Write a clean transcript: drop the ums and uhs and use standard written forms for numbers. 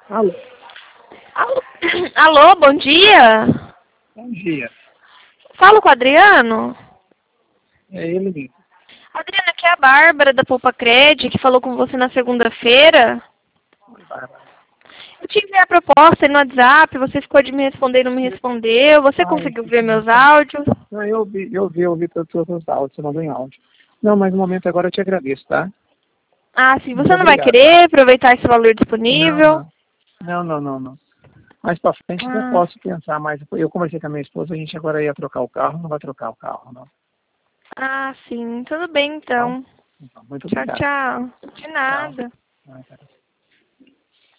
Alô, Alô, alô, bom dia. bom dia. Falo com o Adriano. É ele mesmo. Adriano, aqui é a Bárbara da Poupa Cred, que falou com você na segunda-feira. Oi, Bárbara. Eu te enviei a proposta aí no WhatsApp, você ficou de me responder e não me respondeu. Você Ah, conseguiu ver meus áudios? não, eu ouvi todos os seus áudios, você mandou em áudio. Não, mas no momento agora eu te agradeço, tá? Ah, sim. Muito Você não vai obrigado. querer aproveitar esse valor Não, disponível? não. Não. Mais pra frente eu Ah, posso pensar mais. Eu conversei com a minha esposa, a gente agora ia trocar o carro, não vai trocar o carro, não. sim. Tudo bem, Tá bom? então. Então, muito Tchau, obrigado. tchau. De Tchau. nada. Ah, tá.